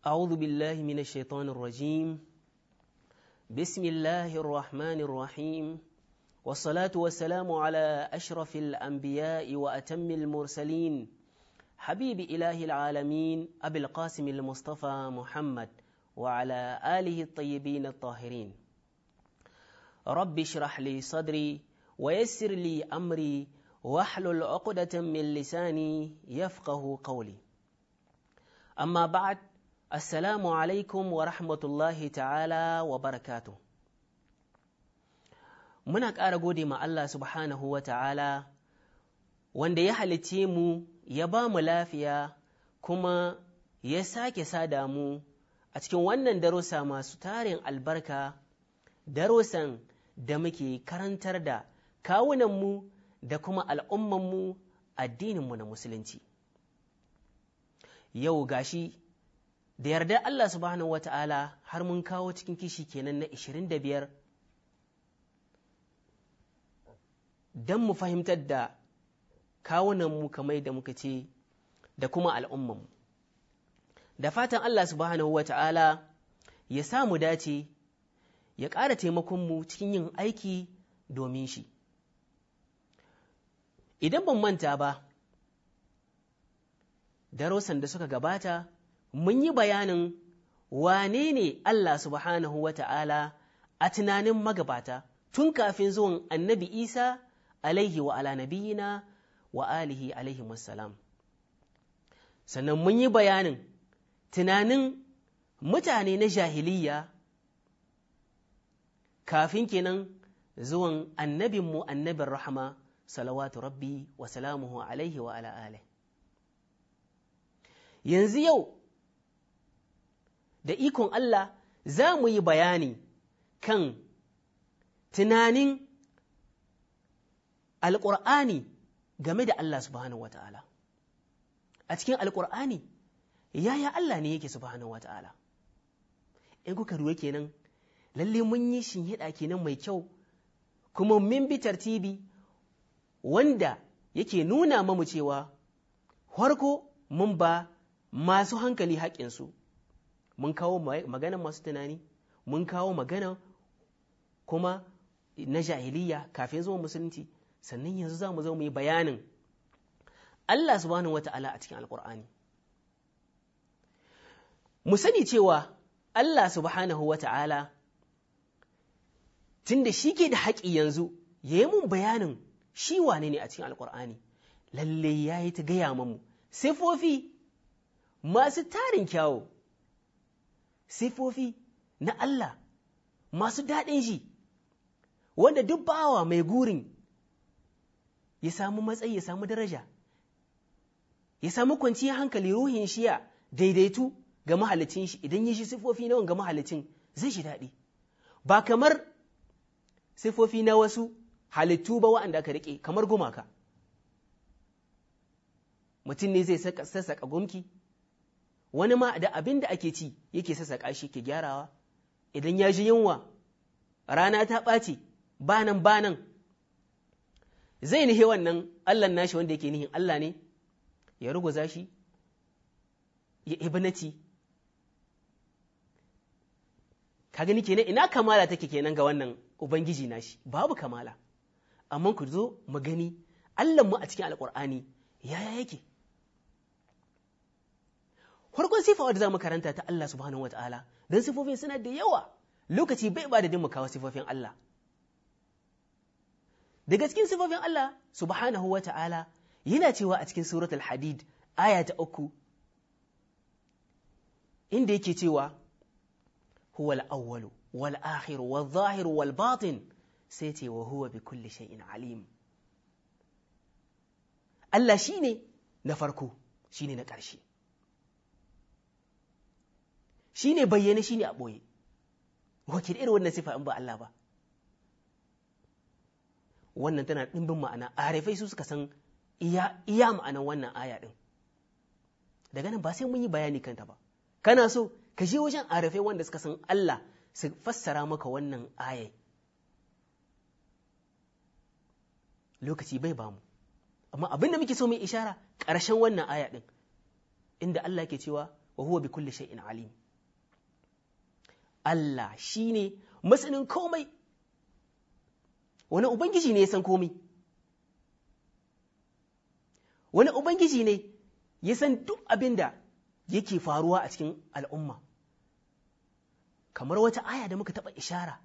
أعوذ بالله من الشيطان الرجيم بسم الله الرحمن الرحيم والصلاة والسلام على أشرف الأنبياء وأتم المرسلين حبيب إله العالمين أبي القاسم المصطفى محمد وعلى آله الطيبين الطاهرين رب اشرح لي صدري ويسر لي أمري واحلل عقدة من لساني يفقه قولي أما بعد Assalamu alaikum wa rahmatullahi ta'ala wa barakatuh. Muna ƙara gode ma Allah subhanahu wa ta'ala wanda ya halicce mu ya ba mu lafiya kuma ya sake sada mu a cikin wannan darussa masu tarin albarka, darussan da muke karantar da kawunanmu da kuma al'ummanmu addininmu na musulunci. Yau gashi da yardar Allah subhanahu wa ta'ala har mun kawo cikin kishi kenan na 25 don mu fahimtar da kawunanmu kamar da muka ce da kuma al'ummanmu. Da fatan Allah subhanahu wa ta'ala ya sa mu dace ya ƙara taimakonmu cikin yin aiki domin shi. Idan ban manta ba, darussan da suka gabata mun yi bayanin wane ne Allah subhanahu wa ta'ala a tunanin magabata tun kafin zuwan annabi Isa alaihi wa ala nabiyina wa alihi alaihi wassalam. Sannan mun yi bayanin tunanin mutane na jahiliya kafin kenan zuwan annabinmu annabin rahama salawatu rabbi wa salamuhu alaihi wa ala alihi. Yanzu yau da ikon Allah za mu yi bayani kan tunanin Alƙur'ani game da Allah subhanahu wa ta'ala. A cikin Alƙur'ani, yaya Allah ne yake subhanahu wa ta'ala? In kuka ruwa kenan, lalle mun yi shinhiɗa kenan mai kyau, kuma min bi tartibi wanda yake nuna mamu cewa, farko mun ba masu hankali haƙƙinsu. Mun kawo maganan masu tunani, mun kawo magana kuma na jahiliya kafin zuwa musulunci, sannan yanzu za mu zo mu yi bayanin Allah subhanahu wata'ala a cikin alkur'ani. Mu sani cewa Allah subhanahu wata'ala tun da shi ke da haƙi yanzu ya yi mun bayanin shi wane ne a cikin alkur'ani, lalle ya yi ta gaya mamu sifofi masu tarin kyawu, sifofi na Allah masu daɗin shi, wanda duk bawa mai gurin ya samu matsayi, ya samu daraja, ya samu kwanciyar hankali, ruhin shi ya daidaitu ga mahalicin shi, idan yi shi sifofi na wanga mahalicin zai shi daɗi, ba kamar sifofi na wasu halittu ba wa'anda aka riƙe kamar gumaka. Mutum ne zai sassaƙa gumki, wani ma da abin da ake ci yake sassaƙa shi ke gyarawa, idan ya ji yunwa rana ta ɓaci banan zai nihe wannan Allah nashi wanda yake nihin Allah ne ya ruguza shi ya ibnati. Ka gani kenan ina kamala take kenan ga wannan ubangiji nashi? Babu kamala. Amma ku zo mu gani Allah mu a cikin alƙur'ani yaya yake. Farkon sifa wadda za mu karanta ta Allah subhanahu wa ta'ala, don sifofin suna da yawa, lokaci bai ba da din mu kawo sifofin Allah. Daga cikin sifofin Allah subhanahu wa ta'ala yana cewa a cikin suratul Hadid aya ta 3, inda yake cewa, huwal awwalu wal akhiru wal zahiru wal batin, sai ce wa huwa bi kulli shay'in alim. Allah shine na farko, shine na ƙarshe. Shi ne bayyane, shi ne a ɓoye, wakil irin wannan sifa in ba Allah ba. Wannan tana ɗimbin ma'ana, arifai su suka san iya ma'anan wannan aya ɗin. Daga nan ba sai mun yi bayani kanta ba. Kana so, ka je wajen arifai wanda suka san Allah su fassara maka wannan aya. Lokaci bai bamu. Amma abin da muke so mu ishara ƙarshen wannan aya ɗin, inda Allah ke cewa wa huwa bi kulli shay'in alim. Allah shine masanin komai. Wani ubangiji ne ya san komai? Wani ubangiji ne ya san duk abin da yake faruwa a cikin al'umma? Kamar wata aya da muka taɓa ishara,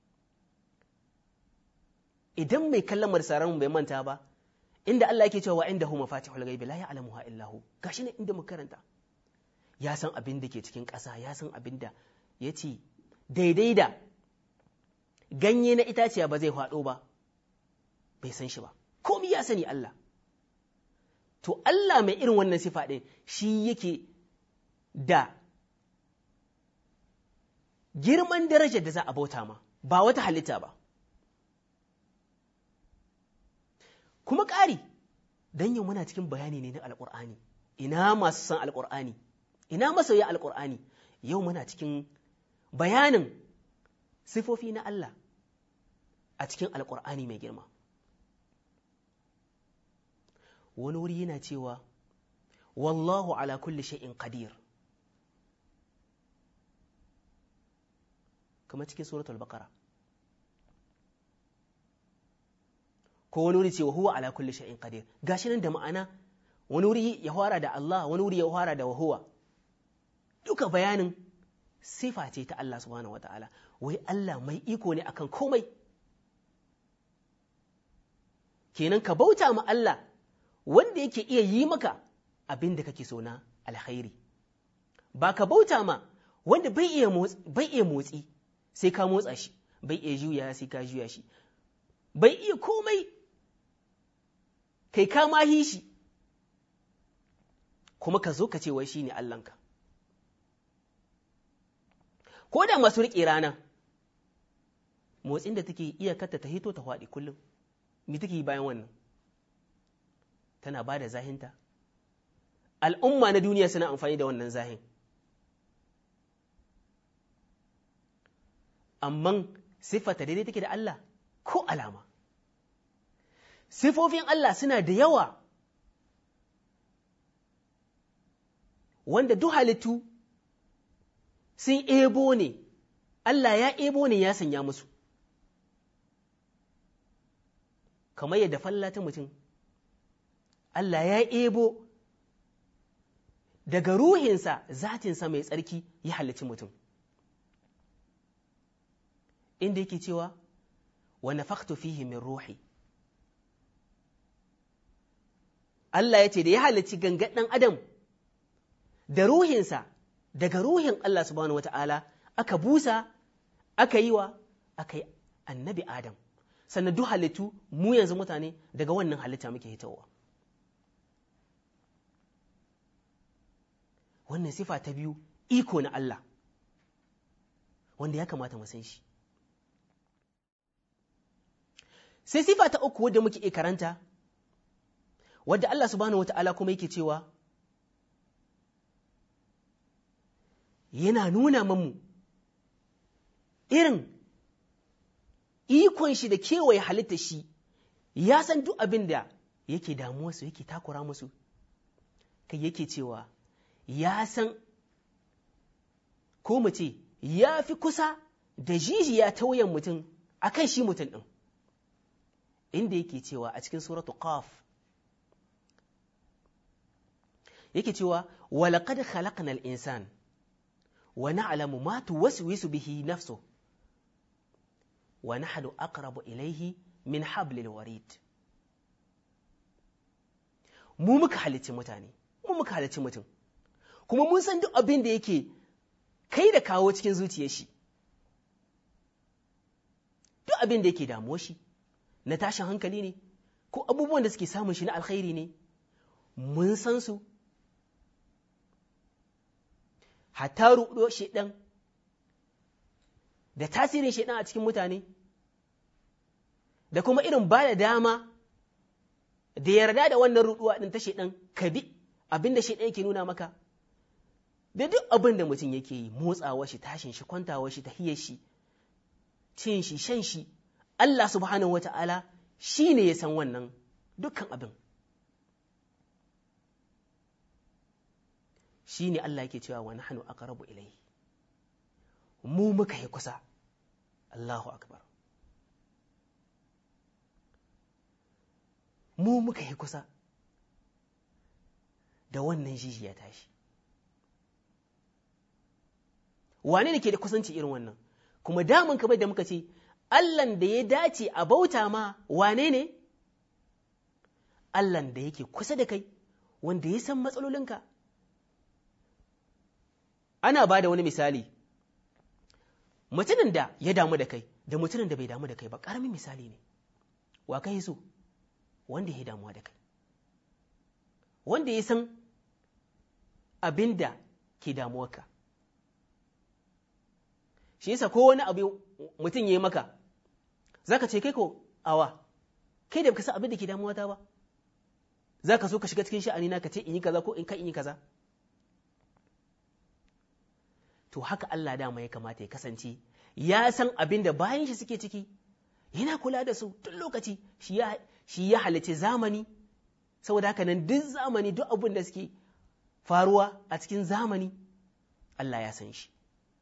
idan mai kallon marsaran bai manta ba, inda Allah yake cewa inda hu mafatihul ghaibi la ya'lamuha illa hu, gashi ne inda muka karanta, ya san abin da ke cikin ƙasa, ya san abin da ya ce daidai da ganye na itaciya ba zai faɗo ba, bai san shi ba, komai ya sani Allah. To Allah mai irin wannan sifa ɗin shi yake da girman darajar da za a bauta ma, ba wata halitta ba. Kuma ƙari, don yau muna cikin bayani ne na Alƙur'ani, ina masu san Alƙur'ani, ina masoya Alƙur'ani, yau muna cikin bayanin sifofi na Allah a cikin Alƙur'ani mai girma. Wani wuri yana cewa, wallahu ala kulli shay'in qadir, kamar cikin suratul Baqara. Ko wani wuri ce wa huwa ala kulli shay'in qadir, gashi nan da ma'ana, wani wuri ya fara da Allah, wani wuri ya fara da wa huwa. Duka bayanin sifa ce ta Allah subhanahu wataala, wai Allah mai iko ne akan komai. Kenan ka bauta ma Allah wanda yake iya yi maka abin da kake so na alkhairi, ba ka bauta ma wanda bai iya motsi sai ka motsa shi, bai iya juya sai ka juya shi, bai iya komai kai ka mahi shi, kuma ka zo ka ce wai shi ne Allahnka. Ko da masu riƙe rana, motsin da take iya kata ta hito ta faɗi kullum, me take yi bayan wannan? Tana ba da zahinta. Al'umma na duniya suna amfani da wannan zahin. Amman siffata daidai take da Allah ko alama. Sifofin Allah suna da yawa, wanda duk halittu sun ebo ne, Allah ya ebo ne ya sanya musu. Kamar yadda falla ta mutum, Allah ya ebo daga ruhinsa, zatinsa mai tsarki ya halicci mutum. Inda yake cewa, wa nafaktu fihi min ruhi. Allah ya ce da ya halicci gangan ɗan Adam da ruhinsa, daga ruhin Allah subhanahu wata'ala aka busa, aka yi annabi Adam. Sannan duk halittu, mu yanzu mutane daga wannan halitta muke hitowa. Wannan sifa ta biyu, iko na Allah, wanda ya kamata mu san shi. Sai sifa ta uku wadda muke karanta, wadda Allah subhanahu wata'ala kuma yake cewa, yana nuna mamu irin ikon shi da kewaye halitta shi, ya san duk abin da yake damuwa su, yake takura musu, kai yake cewa ya san, ko mu ce ya fi kusa da jijiya ta wuyan mutum a kan shi mutum ɗin, inda yake cewa a cikin suratu Qaf, yake cewa walaƙad khalaqnal insan wa na'lamu ma tuwaswisu bihi nafsuhu wa nahnu aqrabu ilayhi min hablil warid. Mu muka halicci mutane, mu muka halicci mutum, kuma mun san duk abin da yake kai da kawo cikin zuciyar shi, duk abin da yake damuwa shi na tashin hankali ne, ko abubuwan da suke samun shi na alkhairi ne, mun san su. Hatta ruɗo shaiɗan da tasirin shaiɗan a cikin mutane, da kuma irin ba da dama da yarda da wannan ruɗuwa ɗin ta shaiɗan, ka bi abin da shaiɗan yake nuna maka, da duk abin da mutum yake yi, motsawa shi, tashin shi, kwantawa shi, tahiyar shi, cin shi, shan shi, Allah subhanahu wata'ala shi ne ya san wannan dukkan abin. shi ne Allah yake cewa wa nahnu aqrabu ilayhi, mu muka yi kusa. Allahu akbar, mu muka yi kusa da wannan jijiya tashi. Wane ne ke da kusanci irin wannan? Kuma daman kamar da muka ce, Allahn da ya dace a bauta ma wane ne? Allahn da yake kusa da kai, wanda ya san matsalolinka. Ana ba da wani misali, mutumin da ya damu da kai da mutumin da bai damu da kai ba, ƙaramin misali ne. Wa kai so? Wanda ya damuwa da kai, wanda ya san abin da ke damuwarka. Shi yasa ko wani abu mutum ya yi maka, za ka ce kai ko awa, kai da baka san abin da ke damuwata ba, za ka so ka shiga cikin sha'ani na ka ce in yi kaza ko in ka in yi kaza. To haka Allah dama ya kamata ya kasance, ya san abin da bayan shi suke ciki, yana kula da su tun lokaci. Shi ya halice zamani, saboda haka nan duk zamani, duk abin da suke faruwa a cikin zamani, Allah ya san shi.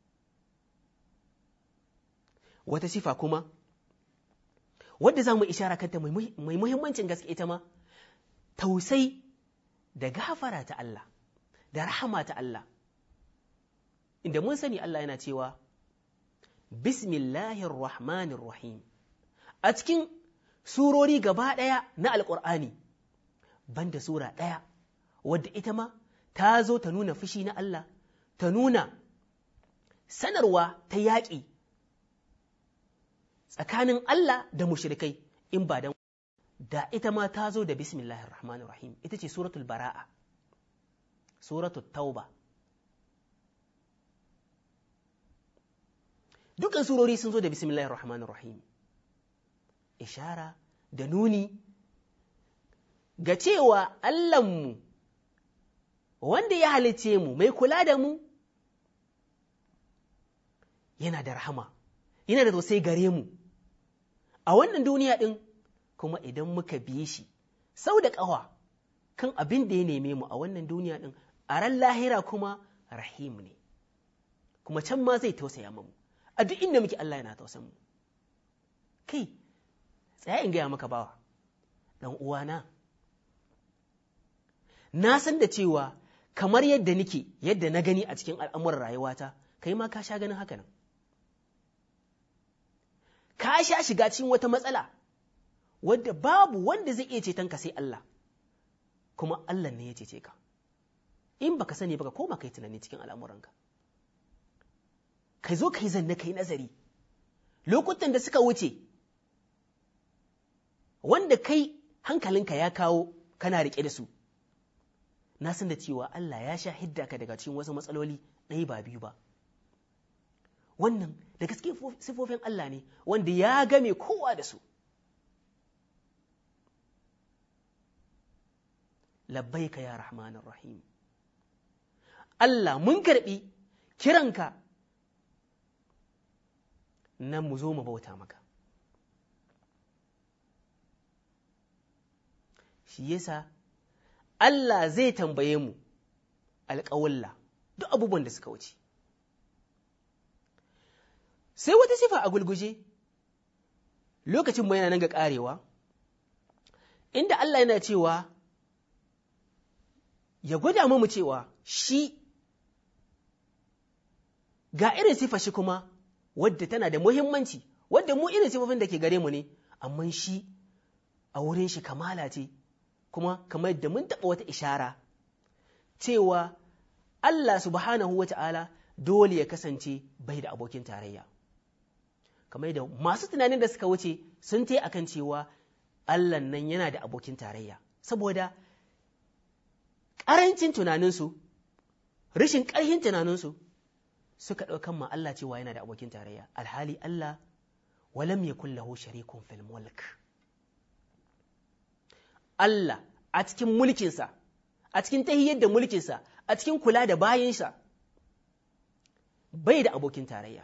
Wata sifa kuma wadda za mu ishara kanta mai muhimmancin gaske ita ma, tausai da gafara ta Allah da rahama ta Allah, inda mun sani Allah yana cewa bismillahir rahmanir rahim a cikin surori gaba ɗaya na alƙur'ani, banda sura ɗaya wadda ita ma ta zo ta nuna fushi na Allah, ta nuna sanarwa ta yaƙi tsakanin Allah da mushrikai, in ba da ita ma ta zo da bismillahir rahmanir rahim, ita ce suratul bara'a, suratul tauba. Dukan surori sun zo da bismillahir rahmanir rahim, ishara da nuni ga cewa Allahnmu wanda ya halice mu, mai kula da mu, yana da rahama, yana da tausayi gare mu a wannan duniya ɗin, kuma idan muka biye shi sau da ƙawa kan abin da ya neme mu a wannan duniya ɗin, a ran lahira kuma rahim ne, kuma can ma zai tausaya mu. A duk inda muke Allah yana tausan mu. Kai, tsaya in gaya maka bawa, ɗan uwana, na san da cewa kamar yadda nake, yadda na gani a cikin al'amuran rayuwata, kai ma ka sha ganin haka nan. Ka sha shiga cikin wata matsala wadda babu wanda zai iya ceton ka sai Allah, kuma Allah ne ya cece ka. In baka sani baka koma kai tunani cikin al'amuranka, ka zo ka yi zanne ka yi nazari lokutan da suka wuce, wanda kai hankalinka ya kawo kana riƙe da su. Na san da cewa Allah ya sha hidda ka daga cikin wasu matsaloli ɗaya ba biyu ba. Wannan da gaske sifofin Allah ne wanda ya game kowa da su. Labbaika ya Rahmanir Rahim. Allah, mun karɓi kiranka nan mu zo mu bauta maka. Shi yasa Allah zai tambaye mu alƙawalla duk abubuwan da suka wuce. Sai wata sifa a gulguje, lokacin mu yana nan ga ƙarewa, inda Allah yana cewa ya gwada mu cewa shi ga irin sifa shi kuma wadda tana da muhimmanci, wadda mu irin sifofin da ke gare mu ne, amma shi a wurin shi kamala ce, kuma kamar da mun taɓa wata ishara cewa Allah subhanahu wa ta'ala dole ya kasance bai da abokin tarayya. Kamar da masu tunanin da suka wuce sun ta akan cewa Allah nan yana da abokin tarayya, saboda ƙarancin tunaninsu, rashin ƙarhin tunaninsu, suka ɗaukan ma Allah cewa yana da abokin tarayya, alhali Allah walam yakun lahu sharikun fil mulk. Allah a cikin mulkinsa, a cikin tahiyyar da mulkinsa, a cikin kula da bayinsa, bai da abokin tarayya.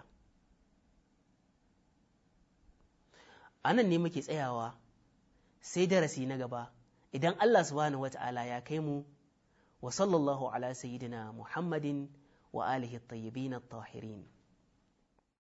A nan ne muke tsayawa, sai darasi na gaba, idan Allah subhanahu wata'ala ya kai mu wa sallallahu ala sayyidina Muhammadin wa alihi at-tayyibin at-tahirin.